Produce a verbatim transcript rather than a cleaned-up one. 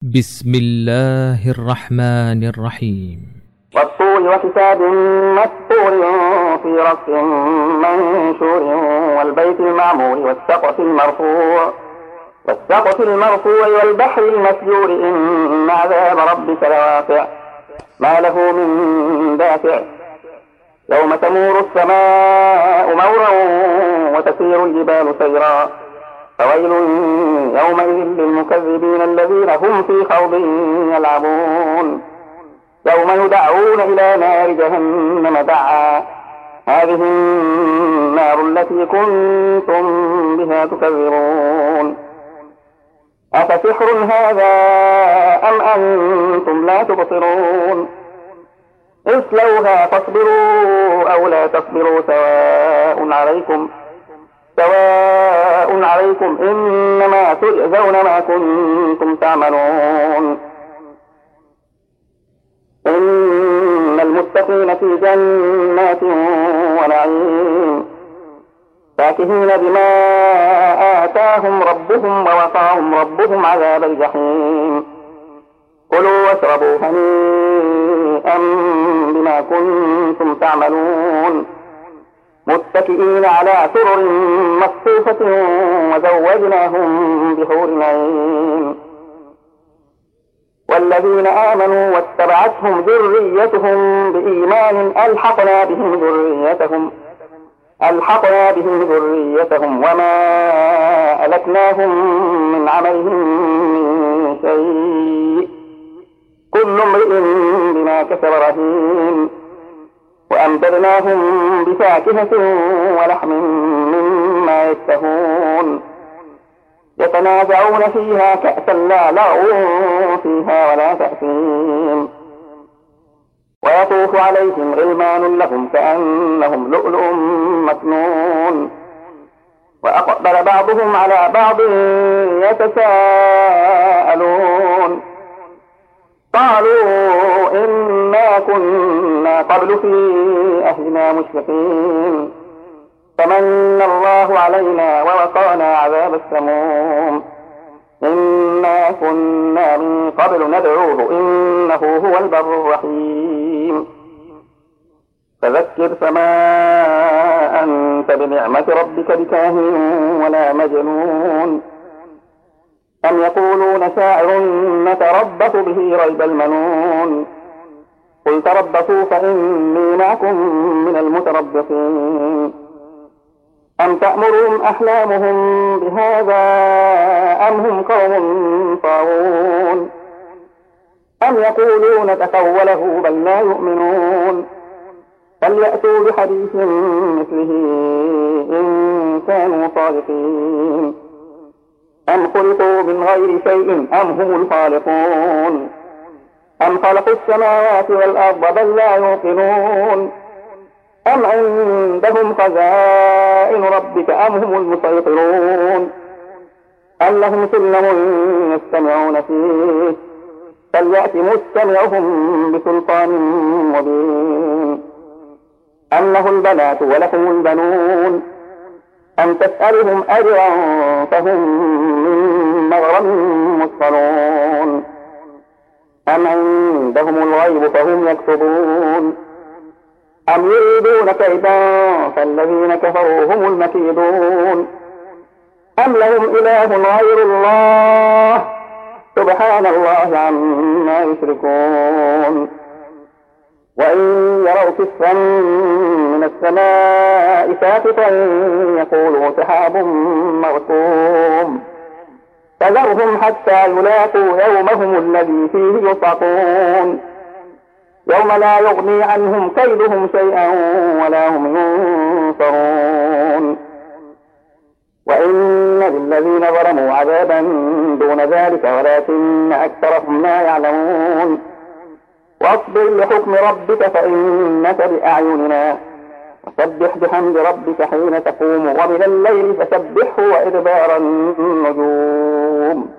بسم الله الرحمن الرحيم. والطور وكتاب مسطور في رق منشور والبيت المعمور والسقف المرفوع والسقف المرفوع والبحر المسجور إن عذاب ربك لواقع ما له من دافع يوم تمور السماء مورا وتسير الجبال سيرا فويل يومئذ للمكذبين الذين هم في خوض يلعبون يوم يدعون إلى نار جهنم دعا هذه النار التي كنتم بها تكذبون أفسحر هذا أم أنتم لا تبصرون اصلوها فاصبروا أو لا تصبروا سواء عليكم سواء عليكم إنما تجزون ما كنتم تعملون إن المتقين في جنات ونعيم فاكهين بما آتاهم ربهم ووقاهم ربهم عذاب الجحيم كلوا واشربوا هنيئا بما كنتم تعملون متكئين على سرر مصفوفة وزوجناهم بحور عين والذين آمنوا واتبعتهم ذريتهم بإيمان ألحقنا بهم ذريتهم ألحقنا بهم ذريتهم وما ألتناهم من عملهم من شيء كل امرئ بما كسب رهين وأمددناهم بفاكهة ولحم مما يشتهون يتنازعون فيها كأسا لا لغو فيها ولا تأثيم ويطوف عليهم غلمان لهم كأنهم لؤلؤ مكنون وأقبل بعضهم على بعض يتساءلون قالوا إنا كنا قبل في أهلنا مشفقين فمن الله علينا ووقانا عذاب السموم إنا كنا من قبل ندعوه إنه هو البر الرحيم فذكر فما أنت بنعمة ربك بكاهن ولا مجنون أم يقولون شاعر نتربص به ريب المنون قل تربصوا فإني معكم من المتربصين أم تأمرهم أحلامهم بهذا أم هم قوم طاغون أم يقولون تقوله بل لا يؤمنون فليأتوا بحديث مثله إن كانوا صادقين أم خلقوا من غير شيء أم هم الخالقون أم خلقوا السماوات والأرض بل لا يوقنون أم عندهم خزائن ربك أم هم المسيطرون أم لهم سلم يستمعون فيه فليأت مستمعهم بسلطان مبين أم له البنات ولكم البنون أم تسألهم أجرا فهم من مغرم مثقلون أم عندهم الغيب فهم يكتبون أم يريدون كيدا فالذين كفروا هم المكيدون أم لهم إله غير الله سبحان الله عما يشركون وإن يروا كسفا من السماء ساقطا يقولوا سحاب مركوم فذرهم حتى يلاقوا يومهم الذي فيه يصعقون يوم لا يغني عنهم كيدهم شيئا ولا هم ينصرون وإن للذين ظلموا عذابا دون ذلك ولكن أكثرهم لا يعلمون واصبر لحكم ربك فإنك بأعيننا وسبح بحمد ربك حين تقوم ومن الليل فسبحه وإدبار النجوم